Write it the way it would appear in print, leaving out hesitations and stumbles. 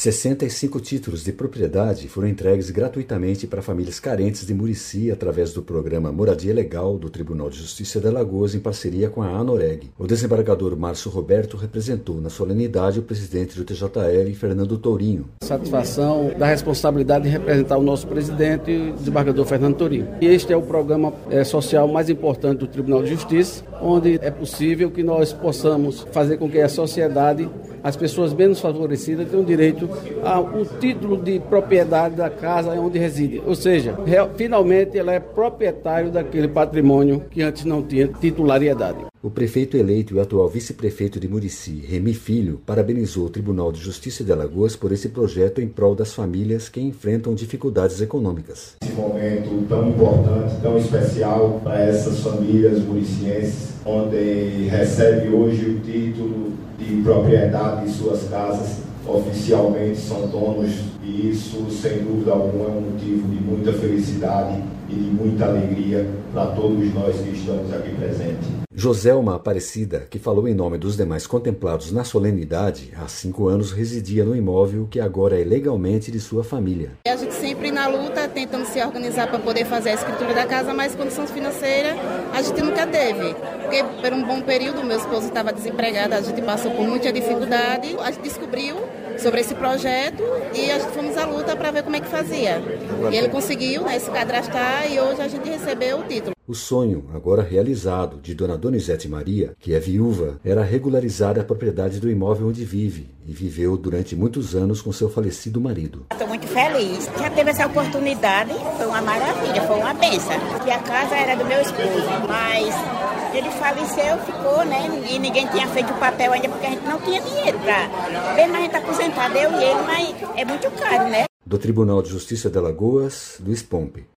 65 títulos de propriedade foram entregues gratuitamente para famílias carentes de Murici através do programa Moradia Legal do Tribunal de Justiça de Alagoas em parceria com a ANOREG. O desembargador Márcio Roberto representou na solenidade o presidente do TJL, Fernando Tourinho. Satisfação da responsabilidade de representar o nosso presidente, o desembargador Fernando Tourinho. E este é o programa social mais importante do Tribunal de Justiça, onde é possível que nós possamos fazer com que a sociedade, as pessoas menos favorecidas, tenham direito ao título de propriedade da casa onde reside. Ou seja, finalmente ela é proprietário daquele patrimônio que antes não tinha titulariedade. O prefeito eleito e atual vice-prefeito de Murici, Remy Filho, parabenizou o Tribunal de Justiça de Alagoas por esse projeto em prol das famílias que enfrentam dificuldades econômicas. Esse momento tão importante, tão especial para essas famílias muricienses, onde recebe hoje o título de propriedade de suas casas, oficialmente são donos, e isso, sem dúvida alguma, é um motivo de muita felicidade e de muita alegria para todos nós que estamos aqui presentes. Joselma Aparecida, que falou em nome dos demais contemplados na solenidade, há 5 anos residia no imóvel que agora é legalmente de sua família. A gente sempre na luta, tentando se organizar para poder fazer a escritura da casa, mas condições financeiras a gente nunca teve. Porque por um bom período meu esposo estava desempregado, a gente passou por muita dificuldade, a gente descobriu sobre esse projeto e a gente fomos à luta para ver como é que fazia. E ele conseguiu, se cadastrar e hoje a gente recebeu o título. O sonho, agora realizado, de Dona Donizete Maria, que é viúva, era regularizar a propriedade do imóvel onde vive e viveu durante muitos anos com seu falecido marido. Estou muito feliz. Já teve essa oportunidade, foi uma maravilha, foi uma bênção. Que a casa era do meu esposo, mas ele faleceu, ficou, e ninguém tinha feito o papel ainda porque a gente não tinha dinheiro para... Mesmo a gente aposentado, eu e ele, mas é muito caro, Do Tribunal de Justiça de Alagoas, Luiz Pompe.